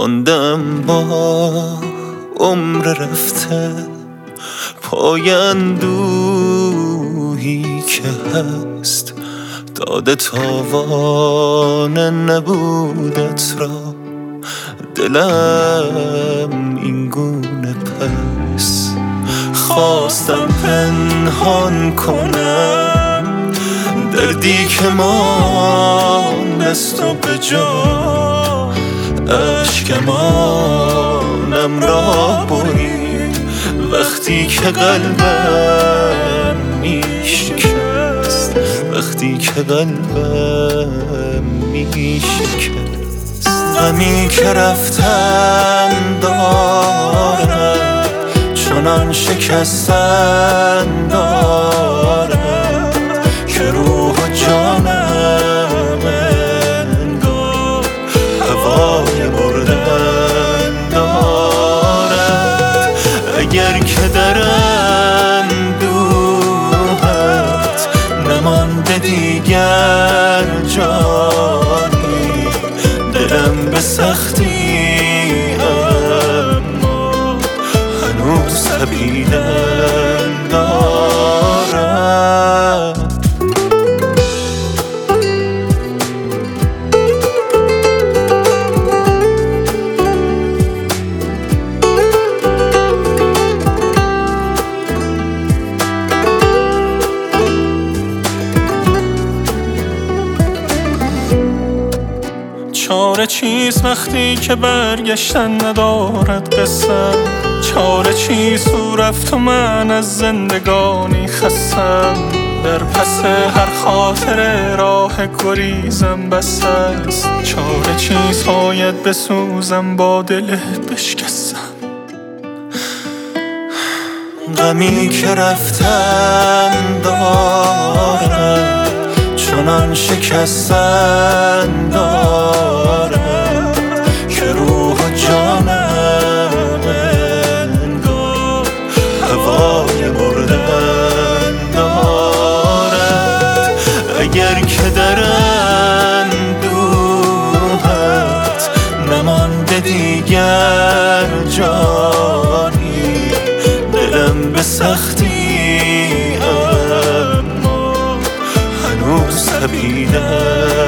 ماندم با عمر رفته پای اندوهی که هست داده تاوان نبودت را دلم این گونه پس خواستم پنهان کنم دردی که ماندست و به جا اشکمانم را برید وقتی که قلبم میشکست وقتی که قلبم میشکست غمی که رفتن دارم چنان شکستن دارم که روح و جانم انگار هوای بردن دارد اگر که در اندوهت نمانده دیگر جانی دلم به سختی اما هنوز تپیدن دارد چاره چیست وقتی که برگشتن ندارد قصه چاره چیست او رفت و من از زندگانی خستم در پس هر خاطر راه گریزم بس است چاره چیست باید بسوزم با دل بشکستم غمی که رفتن دارم چنان شکستن دارم که روح و جانم انگار هوای بردن دارد اگر که در اندوهت نمانده دیگر جانی دلم به سختی اما هنوز تپیدن